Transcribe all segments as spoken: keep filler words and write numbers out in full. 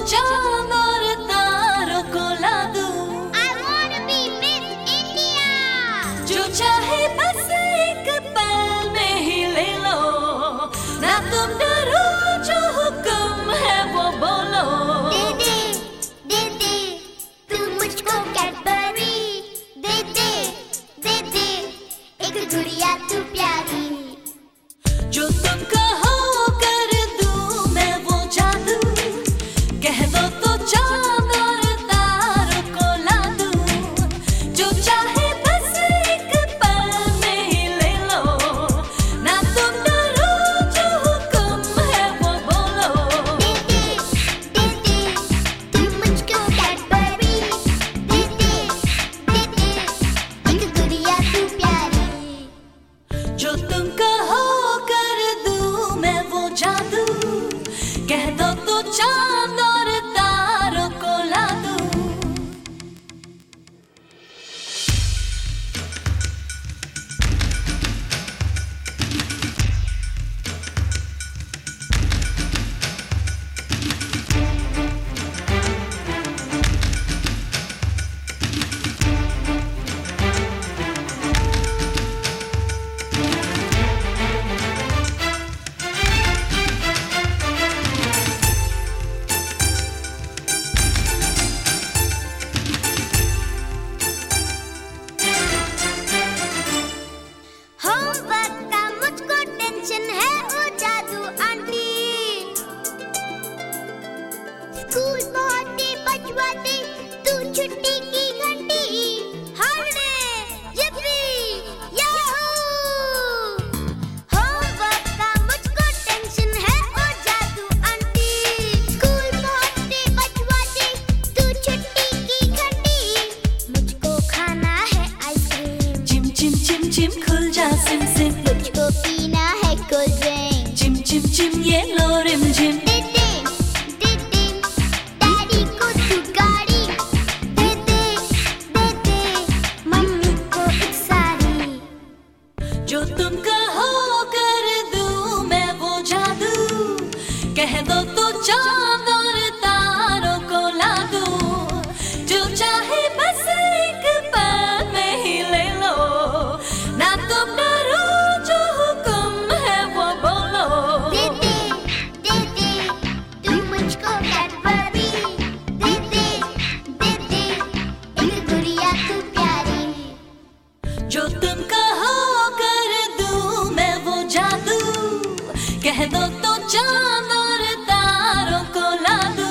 चांद और तारों को ला दूं। I wanna be Miss India. जो चाहे बस एक पल में ही ले लो, ना तुम डरो, जो हुक्म है वो बोलो। दे दे दे दे तू मुझको कैडबरी, दे दे दे दे एक गुड़िया तू प्यारी। जो तुम कहो कर दूं मैं वो जादू, कह दो तो चांद और तारों को ला दूं। जो चाहे बस एक पल में ही ले लो, ना तुम डरो, जो हुक्म है वो बोलो। दे दे दे दे तू मुझको कैडबरी, दे दे दे दे एक गुड़िया तू प्यारी। जो तुम कहो कर दूं मैं वो जादू, कह दो तो चांद और तारों को ला दूं। होमवर्क का मुझको टेंशन है ओ जादू आंटी। स्कूल पहुंचते बजवाते तू छुट्टी की घंटी। हरने जिप्पी याहू। होमवर्क का मुझको टेंशन है ओ जादू आंटी। स्कूल पहुंचते बजवाते तू छुट्टी की घंटी। मुझको खाना है आइसक्रीम, चिम चिम चिम चिम खुल जा सिम सिम, मुझको पीना है कोल्ड ड्रिंक। चिम चिम चिम ये लो रिम झिम। दे दे दे दे डैडी को तू गाड़ी, दे दे दे दे मम्मी को एक साड़ी। जो तुम कहो कर दूं मैं वो जादू, कह दो तो चांद और तारों को ला दूं। जो चाहे बस एक पल में ही ले लो, ना तुम डरो, जो हुक्म है वो बोलो। दे दे दे दे तू मुझको कैडबरी, दे दे दे दे एक गुड़िया तू प्यारी। जो तुम कहो कर दूं मैं वो जादू, कह दो तो चांद और तारों को ला दूं।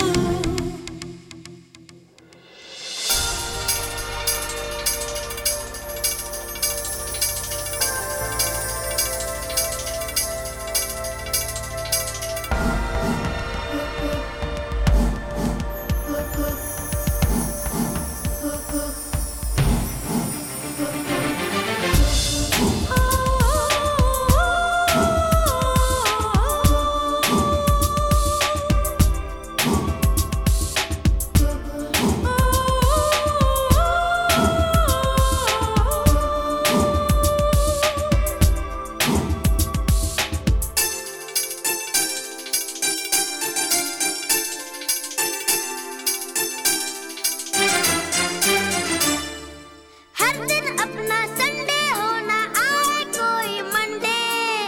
हर दिन अपना संडे होना आए कोई मंडे।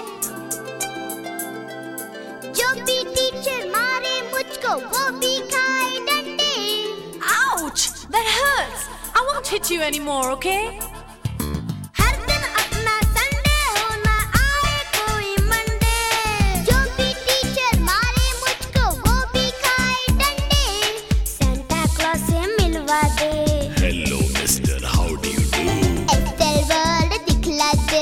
जो भी टीचर मारे मुझको वो भी खाए डंडे। Ouch! That hurts! I won't hit you anymore, okay? हर दिन अपना संडे होना आए कोई मंडे। जो भी टीचर मारे मुझको वो भी खाए डंडे। सेंटा क्लॉज से मिलवा दे, Hello, mister. How do you do? Excel world दिखला दे।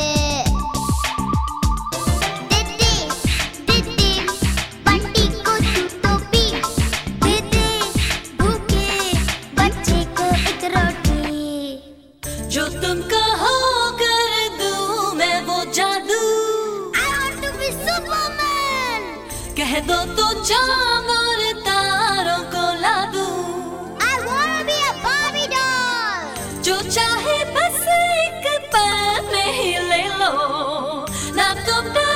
दे दे दे दे बंटी को तू टोपी, दे दे भूखे बच्चे को एक रोटी। जो तुम कहो कर दूं मैं वो जादू, I want to be Superman. कह दो तो चांद और तारों को ला दूं। I wanna be a Barbie doll. जो चाहे बस एक पल में ही ले लो, ना तुम